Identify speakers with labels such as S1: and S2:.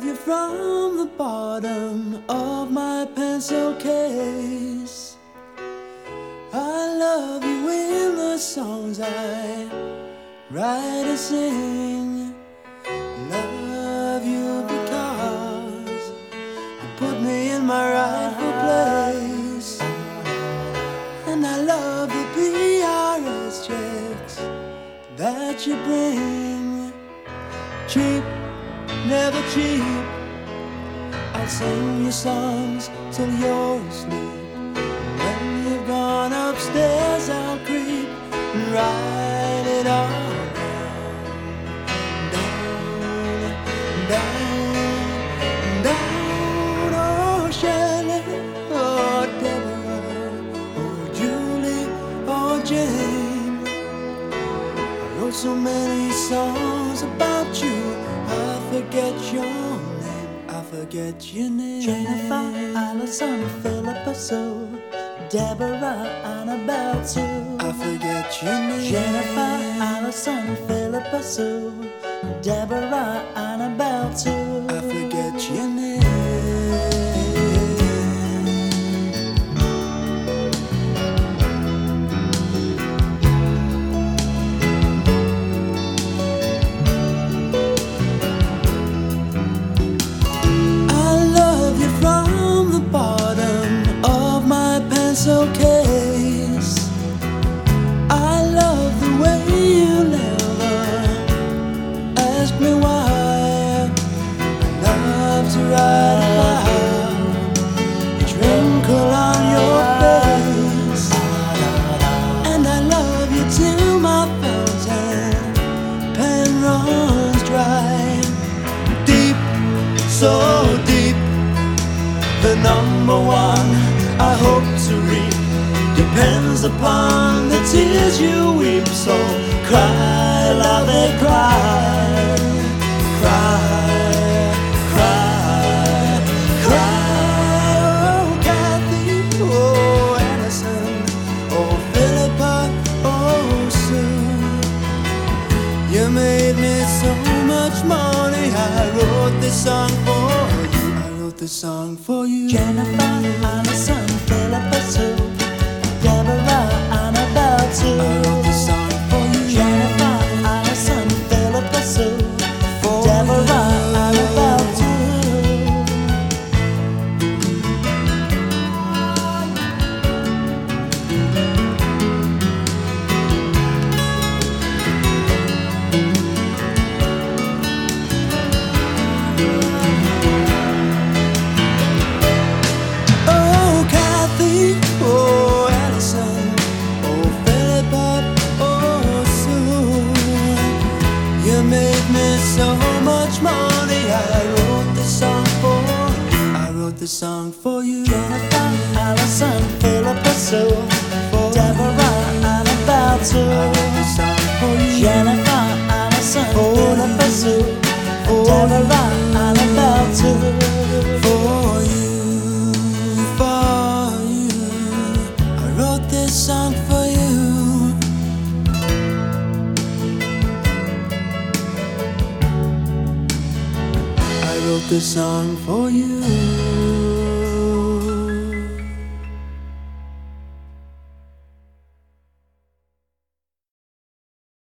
S1: you from the bottom of my pencil case. I love you in the songs I write and sing. Love you because you put me in my rightful place. And I love the PRS checks that you bring. Cheap, never cheap. I'll sing you songs till you're asleep. When you've gone upstairs, I'll creep and write it all down, down, down. Oh, Shelley, oh, Deborah, oh, Julie, oh, Jane. I wrote so many songs about you, I forget your name, I forget your name.
S2: Jennifer, Allison, Philippa Sue, Deborah, Annabelle too.
S1: I forget your name.
S2: Jennifer, Allison, Philippa Sue, Deborah, Annabelle too.
S1: I forget your name. Pencil case. I love the way you never ask me why. I love to write about the twinkle on your face. And I love you till my fountain pen runs dry. Deep, so deep, the number one I hope to reap depends upon the tears you weep. So cry, love it, cry, cry, cry, cry. Oh, Kathy, oh, Allison, oh, Philippa, oh, Sue. You made me so much money. I wrote this song for you. I wrote this song for you.
S2: Jennifer, Allison, Philippa Sue, Deborah, Annabelle too.
S1: I wrote this song for you.
S2: Jennifer, Allison, Philippa Sue, Deborah, Annabelle too.
S1: So much money. I wrote this song for you. I wrote this song for you.
S2: Jennifer, Allison, Philippa Sue, Deborah, Annabelle too.
S1: I wrote this song for you.
S2: Jennifer, Allison, Philippa Sue, Deborah, Annabelle too.
S1: For you, for you. I wrote this song for you. I wrote this song for you.